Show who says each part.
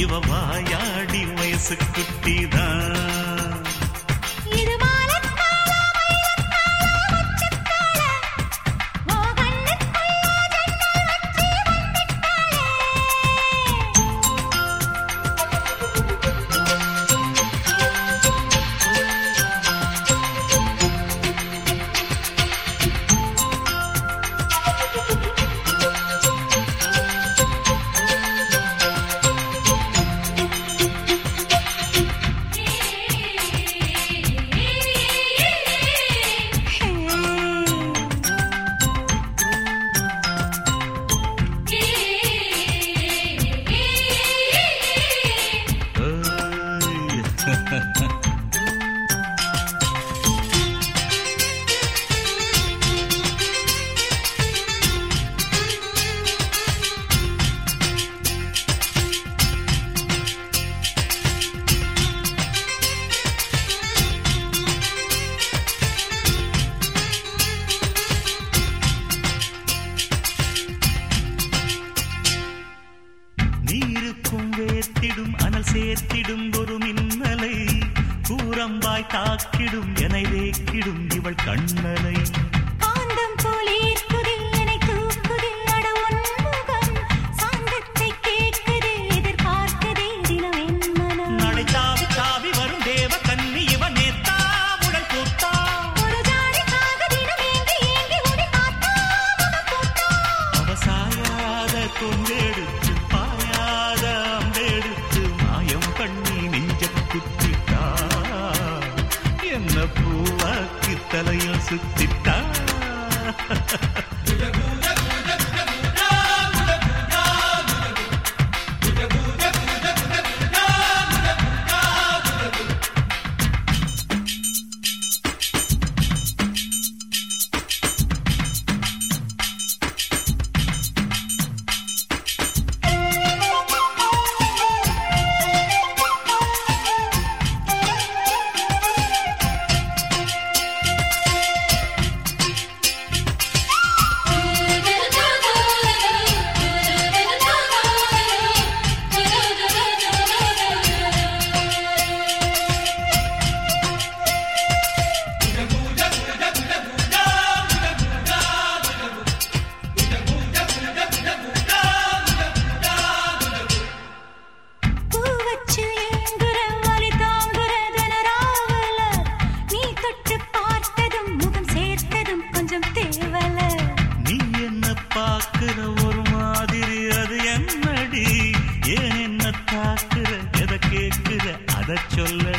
Speaker 1: இவ வாயாடி வயசு குட்டிதான். அனல் சேர்த்திடும் ஒரு மின்னலை கூரம்பாய் தாக்கிடும் என வேக்கிடும் இவள் கண்ணலை.
Speaker 2: காந்தம் போலீர்க்குதே என்னை தூக்குதே அட உன்முகம் சாந்தத்தை கேட்குதே எதிர்பார்க்குதே தினம் என் மனம்.
Speaker 1: நடை தாவி தாவி வரும் தேவ கன்னி இவன் நேத்தா உடல் கூத்தா.
Speaker 2: ஒரு ஜாடிக்காக தினம் ஏங்கி ஏங்கி உன்னை பார்த்தா முகம் பூத்தா.
Speaker 1: அவ சாயாத கொண்டெடுத்து பாயாத அம்பெடுத்து மாயம் பண்ணி நெஞ்ச குத்திட்டா. என்ன பூவாக்கி தலையில் சுத்திட்டா. பாக்குற ஒரு மாதிரி அது என்னடி ஏன் என்ன தாக்குற எதை கேட்குற அதை சொல்ல